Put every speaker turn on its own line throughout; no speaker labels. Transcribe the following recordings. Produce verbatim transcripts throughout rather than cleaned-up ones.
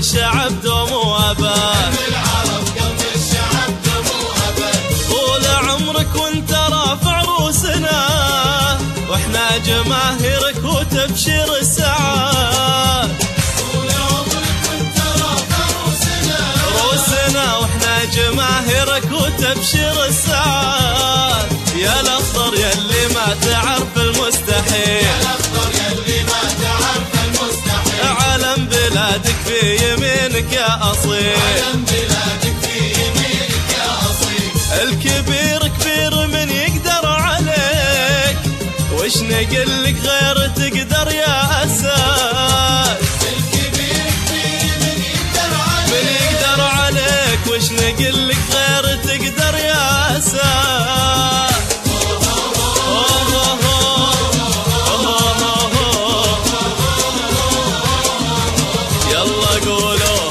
الشعب دوم وابد،
العرب قلب الشعب دوم وابد.
طول عمرك وانت رافع روسنا، واحنا جماهيرك وتبشر السعاد.
طول عمرك وانت رافع روسنا،
روسنا واحنا جماهيرك وتبشر السعاد. يا الاخضر يلي ما تعرف المستحيل،
يا الاخضر يلي ما تعرف المستحيل.
علم بلادك في يمينك يا اصيل،
علم بلادك في يمينك يا اصيل.
الكبير كبير من يقدر عليك، وش نقلك غير تقدر يا اسد.
الكبير كبير من يقدر عليك،
من يقدر عليك، وش نقلك غير تقدر يا اسد. يلا قولوا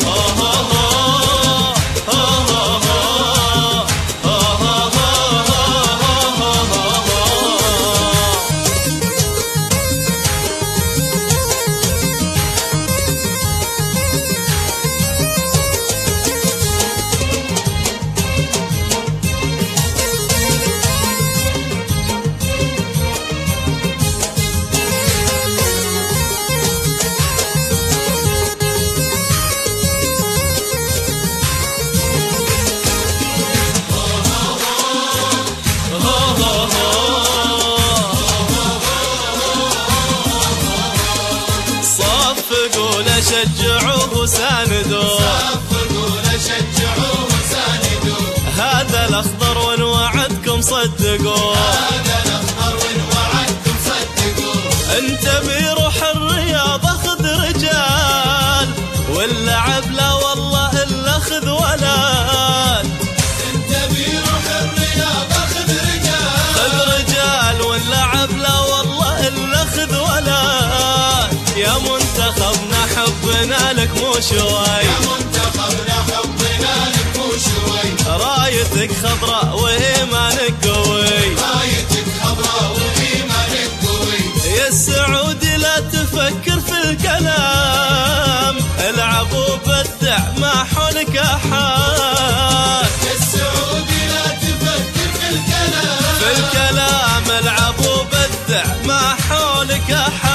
شجعوه وساندوه،
صفقوا شجعوه وساندوه.
هذا الاخضر وان وعدكم صدقوه،
هذا الاخضر وان وعدكم صدقوه.
انت بروح الرياض اخذ رجال، واللعب لا والله الا اخذ ولاد.
انت بروح الرياض اخذ رجال،
خذ رجال واللعب لا والله الا اخذ ولاد. يا منتخبنا حبنا لك مو شوي،
يا منتخبنا حبنا لك مو شوي.
رايتك خضراء وايمانك قوي،
رايتك خضراء وايمانك قوي.
يا السعودي لا تفكر في الكلام، العب وبدع ما حولك احد.
يا السعودي لا تفكر في الكلام،
في الكلام العب وبدع ما حولك احد.